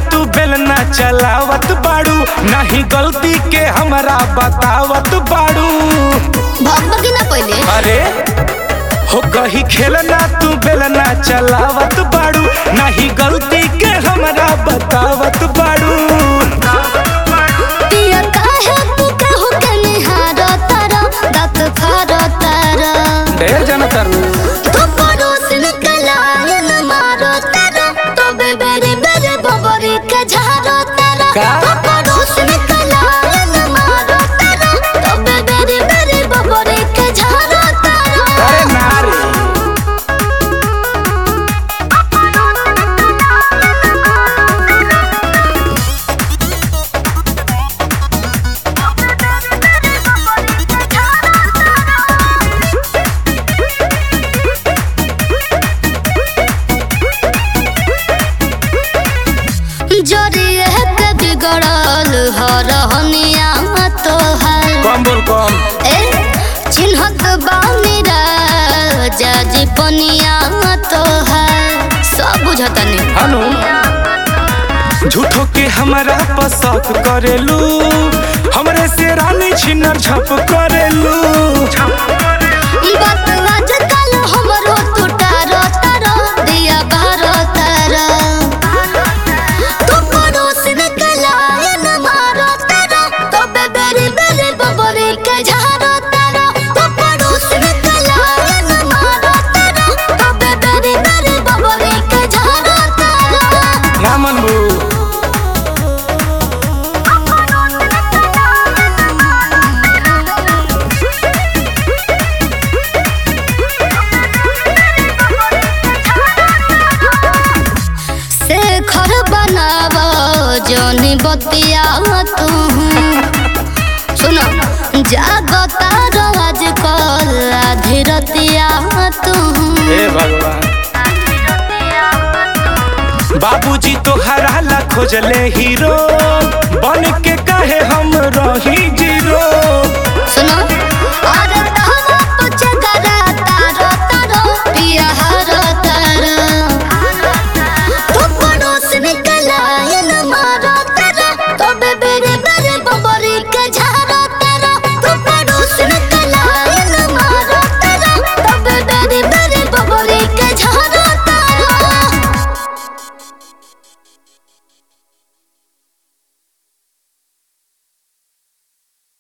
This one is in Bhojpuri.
तू बेलना चलावत बाड़ू, नहीं गलती के हमरा बतावत बाड़ू। भगभगी ना पहले अरे हो कहीं खेलना तू बेलना चलावत बाड़ू, नहीं गलती के हमरा बतावत बाड़ू। पिया काहे तू कहू के निहारो तारा, दांत फारो तारा। ढेर जाना तारू तो पड़ोसन के लाइन मारो तारा, तो बेबेरी बेरे बबरी के झारो तारा। का? तो पड़ोसन के लाइन मारो तारा, तो बेबेरी बेरे बबरी के झारो तारा। अरे नारे जोरिए के बिगड़ल हरहनिया तोहार। कम बोल कम। चिन्हत बानी राजा जी पनिया तोहार, सब बुझतनी हनु झूठो के हमरा पसक करेलू, हमरे से रानी छिनर झप करेलू। बात आजकल हमरो टूटारो तारो, दिया बारो तारो। तू पड़ोसन के लाइन मारो तारो, तो बेबेरी बेरे बबरी के झारो तारो। तू पड़ोसन के लाइन मारो तारो, तो बेबेरी बेरे बबरी के झारो तारो। ना मनबू शेखर बनावो जोनी बतिया तू। सुनो जागता राज कल आधी रतिया तू। हे भगवान बाबूजी तो हराला खोजले हीरो, बन के कहे हम रही